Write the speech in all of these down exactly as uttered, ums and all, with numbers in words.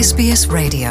S B S Radio.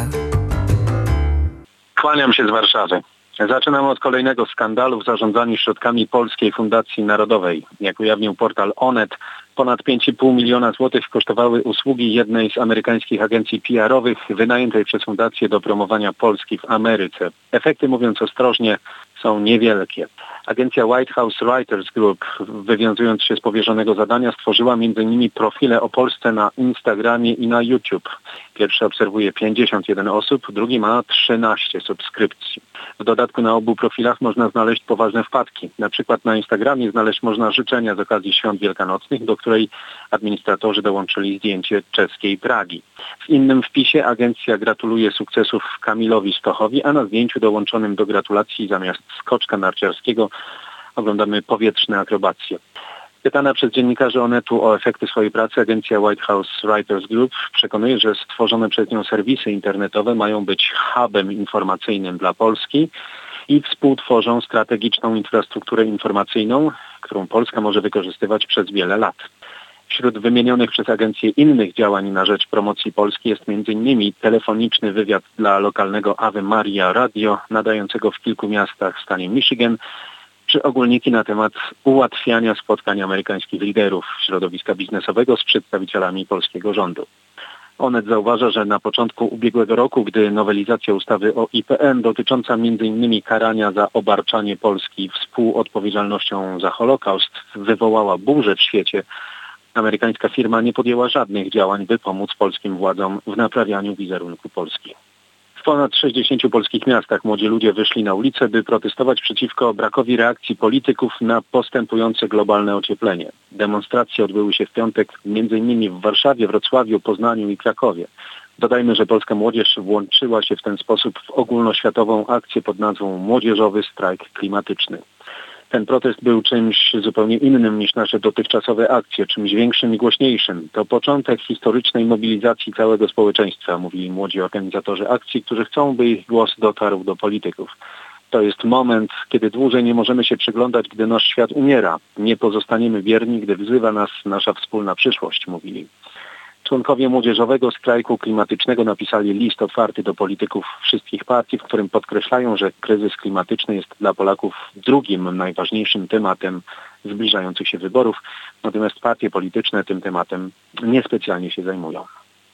Kłaniam się z Warszawy. Zaczynamy od kolejnego skandalu w zarządzaniu środkami Polskiej Fundacji Narodowej. Jak ujawnił portal Onet, ponad pięć i pół miliona złotych kosztowały usługi jednej z amerykańskich agencji P R-owych wynajętej przez fundację do promowania Polski w Ameryce. Efekty, mówiąc ostrożnie, są niewielkie. Agencja White House Writers Group, wywiązując się z powierzonego zadania, stworzyła między innymi profile o Polsce na Instagramie i na YouTube. Pierwszy obserwuje pięćdziesiąt jeden osób, drugi ma trzynaście subskrypcji. W dodatku na obu profilach można znaleźć poważne wpadki. Na przykład na Instagramie znaleźć można życzenia z okazji świąt wielkanocnych, do której administratorzy dołączyli zdjęcie czeskiej Pragi. W innym wpisie agencja gratuluje sukcesów Kamilowi Stochowi, a na zdjęciu dołączonym do gratulacji zamiast skoczka narciarskiego oglądamy powietrzne akrobacje. Pytana przez dziennikarzy Onetu o efekty swojej pracy, agencja White House Writers Group przekonuje, że stworzone przez nią serwisy internetowe mają być hubem informacyjnym dla Polski i współtworzą strategiczną infrastrukturę informacyjną, którą Polska może wykorzystywać przez wiele lat. Wśród wymienionych przez agencję innych działań na rzecz promocji Polski jest między innymi telefoniczny wywiad dla lokalnego Ave Maria Radio nadającego w kilku miastach w stanie Michigan, czy ogólniki na temat ułatwiania spotkań amerykańskich liderów środowiska biznesowego z przedstawicielami polskiego rządu. Onet zauważa, że na początku ubiegłego roku, gdy nowelizacja ustawy o I P N dotycząca między innymi karania za obarczanie Polski współodpowiedzialnością za Holokaust wywołała burzę w świecie, amerykańska firma nie podjęła żadnych działań, by pomóc polskim władzom w naprawianiu wizerunku Polski. W ponad sześćdziesięciu polskich miastach młodzi ludzie wyszli na ulicę, by protestować przeciwko brakowi reakcji polityków na postępujące globalne ocieplenie. Demonstracje odbyły się w piątek między innymi w Warszawie, Wrocławiu, Poznaniu i Krakowie. Dodajmy, że polska młodzież włączyła się w ten sposób w ogólnoświatową akcję pod nazwą Młodzieżowy Strajk Klimatyczny. Ten protest był czymś zupełnie innym niż nasze dotychczasowe akcje, czymś większym i głośniejszym. To początek historycznej mobilizacji całego społeczeństwa, mówili młodzi organizatorzy akcji, którzy chcą, by ich głos dotarł do polityków. To jest moment, kiedy dłużej nie możemy się przyglądać, gdy nasz świat umiera. Nie pozostaniemy bierni, gdy wzywa nas nasza wspólna przyszłość, mówili. Członkowie Młodzieżowego Strajku Klimatycznego napisali list otwarty do polityków wszystkich partii, w którym podkreślają, że kryzys klimatyczny jest dla Polaków drugim najważniejszym tematem zbliżających się wyborów, natomiast partie polityczne tym tematem niespecjalnie się zajmują.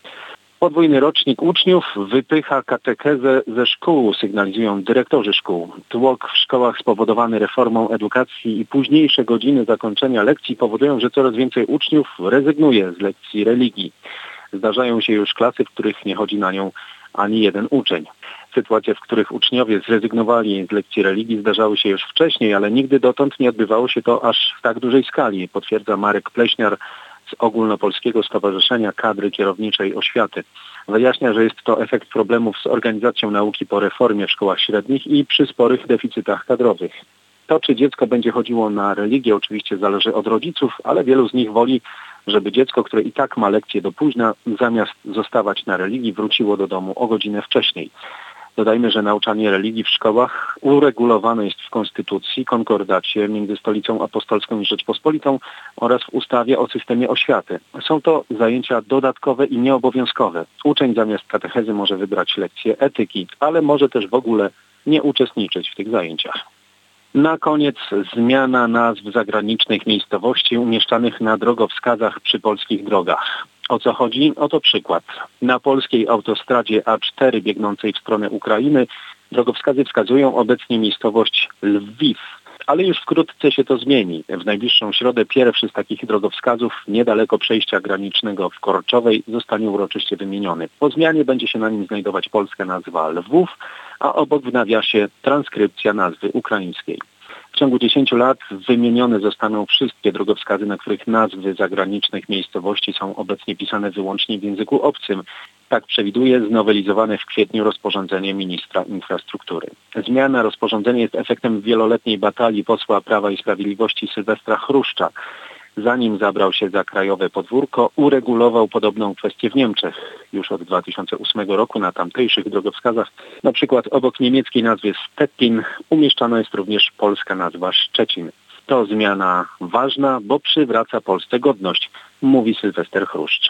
Podwójny rocznik uczniów wypycha katechezę ze szkół, sygnalizują dyrektorzy szkół. Tłok w szkołach spowodowany reformą edukacji i późniejsze godziny zakończenia lekcji powodują, że coraz więcej uczniów rezygnuje z lekcji religii. Zdarzają się już klasy, w których nie chodzi na nią ani jeden uczeń. Sytuacje, w których uczniowie zrezygnowali z lekcji religii, zdarzały się już wcześniej, ale nigdy dotąd nie odbywało się to aż w tak dużej skali, potwierdza Marek Pleśniar z Ogólnopolskiego Stowarzyszenia Kadry Kierowniczej Oświaty. Wyjaśnia, że jest to efekt problemów z organizacją nauki po reformie w szkołach średnich i przy sporych deficytach kadrowych. To, czy dziecko będzie chodziło na religię, oczywiście zależy od rodziców, ale wielu z nich woli, żeby dziecko, które i tak ma lekcje do późna, zamiast zostawać na religii, wróciło do domu o godzinę wcześniej. Dodajmy, że nauczanie religii w szkołach uregulowane jest w Konstytucji, Konkordacie między Stolicą Apostolską i Rzeczpospolitą oraz w ustawie o systemie oświaty. Są to zajęcia dodatkowe i nieobowiązkowe. Uczeń zamiast katechezy może wybrać lekcję etyki, ale może też w ogóle nie uczestniczyć w tych zajęciach. Na koniec zmiana nazw zagranicznych miejscowości umieszczanych na drogowskazach przy polskich drogach. O co chodzi? Oto przykład. Na polskiej autostradzie A cztery biegnącej w stronę Ukrainy drogowskazy wskazują obecnie miejscowość Lwiw, ale już wkrótce się to zmieni. W najbliższą środę pierwszy z takich drogowskazów niedaleko przejścia granicznego w Korczowej zostanie uroczyście wymieniony. Po zmianie będzie się na nim znajdować polska nazwa Lwów, a obok w nawiasie transkrypcja nazwy ukraińskiej. W ciągu dziesięciu lat wymienione zostaną wszystkie drogowskazy, na których nazwy zagranicznych miejscowości są obecnie pisane wyłącznie w języku obcym. Tak przewiduje znowelizowane w kwietniu rozporządzenie ministra infrastruktury. Zmiana rozporządzenia jest efektem wieloletniej batalii posła Prawa i Sprawiedliwości Sylwestra Chruszcza. Zanim zabrał się za krajowe podwórko, uregulował podobną kwestię w Niemczech. Już od dwa tysiące ósmego roku na tamtejszych drogowskazach, na przykład obok niemieckiej nazwy Stettin, umieszczana jest również polska nazwa Szczecin. To zmiana ważna, bo przywraca Polsce godność, mówi Sylwester Chruszcz.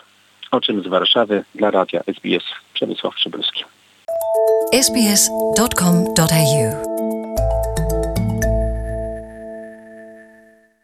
O czym z Warszawy dla Radia S B S Przemysław Przybylski. S B S dot com dot A U